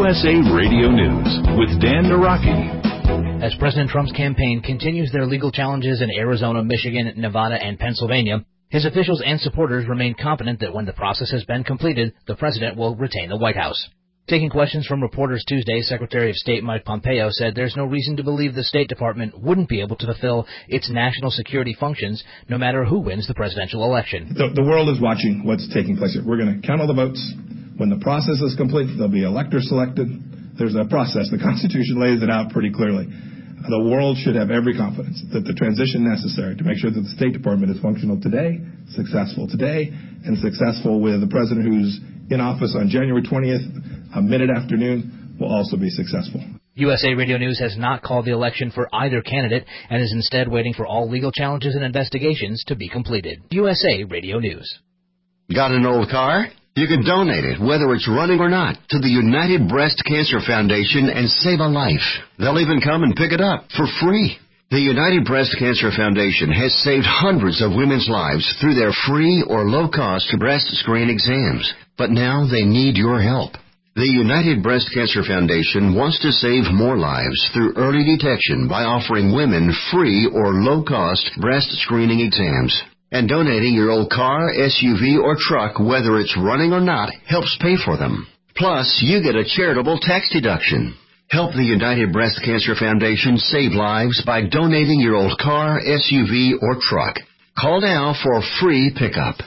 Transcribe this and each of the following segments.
USA Radio News with Dan Naraki. As President Trump's campaign continues their legal challenges in Arizona, Michigan, Nevada, and Pennsylvania, his officials and supporters remain confident that when the process has been completed, the president will retain the White House. Taking questions from reporters Tuesday, Secretary of State Mike Pompeo said there's no reason to believe the State Department wouldn't be able to fulfill its national security functions no matter who wins the presidential election. The world is watching what's taking place here. We're going to count all the votes. When the process is complete, there'll be electors selected. There's a process. The Constitution lays it out pretty clearly. The world should have every confidence that the transition necessary to make sure that the State Department is functional today, successful today, and successful with the president who's in office on January 20th, mid-afternoon, will also be successful. USA Radio News has not called the election for either candidate and is instead waiting for all legal challenges and investigations to be completed. USA Radio News. Got an old car? You can donate it, whether it's running or not, to the United Breast Cancer Foundation and save a life. They'll even come and pick it up for free. The United Breast Cancer Foundation has saved hundreds of women's lives through their free or low-cost breast screen exams. But now they need your help. The United Breast Cancer Foundation wants to save more lives through early detection by offering women free or low-cost breast screening exams. And donating your old car, SUV, or truck, whether it's running or not, helps pay for them. Plus, you get a charitable tax deduction. Help the United Breast Cancer Foundation save lives by donating your old car, SUV, or truck. Call now for a free pickup.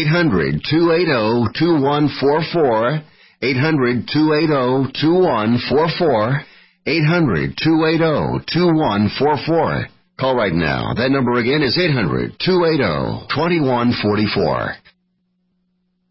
800-280-2144. 800-280-2144. 800-280-2144. Call right now. That number again is 800-280-2144.